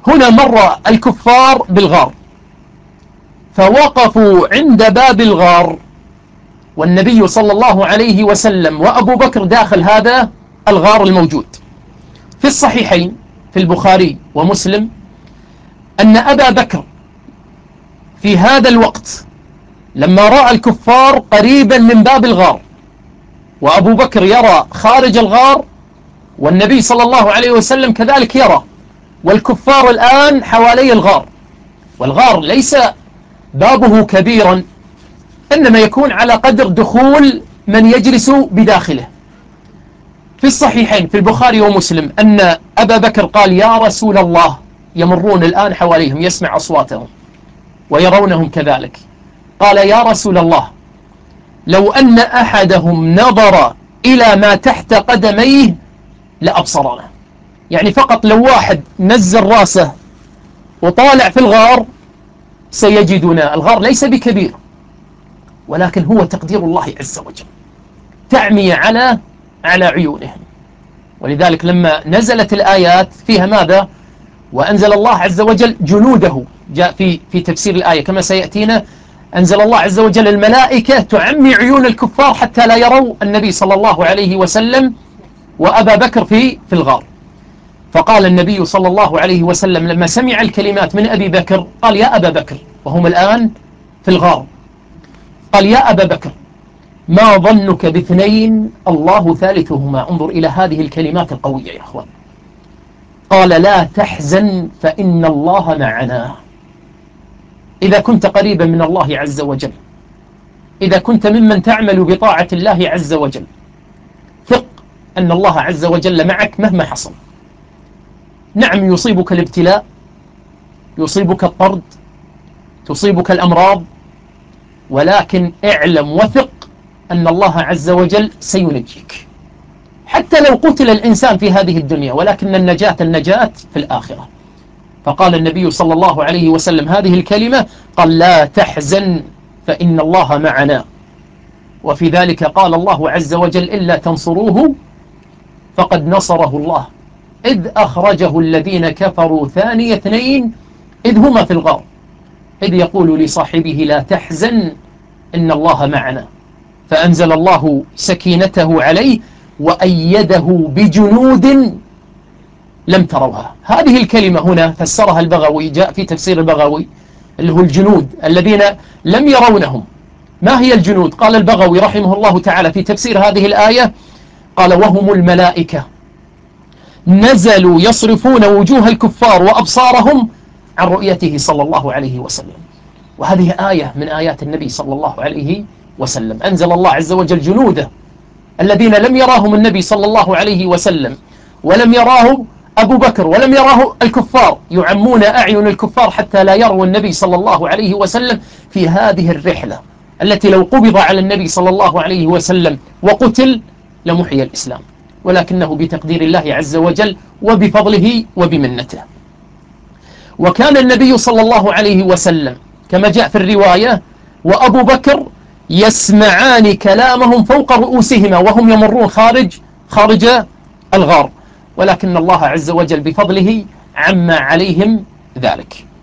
هنا مر الكفار بالغار فوقفوا عند باب الغار، والنبي صلى الله عليه وسلم وأبو بكر داخل هذا الغار الموجود. في الصحيحين في البخاري ومسلم أن أبا بكر في هذا الوقت لما رأى الكفار قريبا من باب الغار، وأبو بكر يرى خارج الغار، والنبي صلى الله عليه وسلم كذلك يرى، والكفار الآن حوالي الغار، والغار ليس بابه كبيرا، إنما يكون على قدر دخول من يجلس بداخله. في الصحيحين في البخاري ومسلم أن أبا بكر قال: يا رسول الله، يمرون الآن حواليهم يسمع أصواتهم ويرونهم كذلك، قال: يا رسول الله، لو أن أحدهم نظر إلى ما تحت قدميه لأبصرنا. يعني فقط لو واحد نزل راسه وطالع في الغار سيجدنا. الغار ليس بكبير، ولكن هو تقدير الله عز وجل، تعمي على عيونهم. ولذلك لما نزلت الآيات فيها ماذا؟ وأنزل الله عز وجل جنوده، جاء في تفسير الآية كما سيأتينا، أنزل الله عز وجل الملائكة تعمي عيون الكفار حتى لا يروا النبي صلى الله عليه وسلم وأبا بكر في الغار. فقال النبي صلى الله عليه وسلم لما سمع الكلمات من أبي بكر قال: يا أبا بكر، وهم الآن في الغار، قال: يا أبا بكر، ما ظنك باثنين الله ثالثهما؟ انظر إلى هذه الكلمات القوية يا أخوان. قال: لا تحزن فإن الله معنا. إذا كنت قريبا من الله عز وجل، إذا كنت ممن تعمل بطاعة الله عز وجل، ثق أن الله عز وجل معك مهما حصل. نعم، يصيبك الابتلاء، يصيبك الطرد، تصيبك الأمراض، ولكن اعلم وثق أن الله عز وجل سينجيك، حتى لو قتل الإنسان في هذه الدنيا، ولكن النجاة في الآخرة. فقال النبي صلى الله عليه وسلم هذه الكلمة، قال: لا تحزن فإن الله معنا. وفي ذلك قال الله عز وجل: إلا تنصروه فقد نصره الله إذ أخرجه الذين كفروا ثاني اثنين إذ هما في الغار إذ يقول لصاحبه لا تحزن إن الله معنا، فأنزل الله سكينته عليه وأيده بجنود لم تروها. هذه الكلمة هنا فسرها البغوي، جاء في تفسير البغوي، اللي هو الجنود الذين لم يرونهم. ما هي الجنود؟ قال البغوي رحمه الله تعالى في تفسير هذه الآية، قال: وهم الملائكة نزلوا يصرفون وجوه الكفار وأبصارهم عن رؤيته صلى الله عليه وسلم. وهذه آية من آيات النبي صلى الله عليه وسلم. أنزل الله عز وجل جنوده الذين لم يراهم النبي صلى الله عليه وسلم، ولم يراه أبو بكر، ولم يراه الكفار، يعمون أعين الكفار حتى لا يروا النبي صلى الله عليه وسلم في هذه الرحلة التي لو قبض على النبي صلى الله عليه وسلم وقتل لمحيي الإسلام، ولكنه بتقدير الله عز وجل وبفضله وبمنته. وكان النبي صلى الله عليه وسلم كما جاء في الرواية وأبو بكر يسمعان كلامهم فوق رؤوسهما وهم يمرون خارج الغار، ولكن الله عز وجل بفضله عم عليهم ذلك.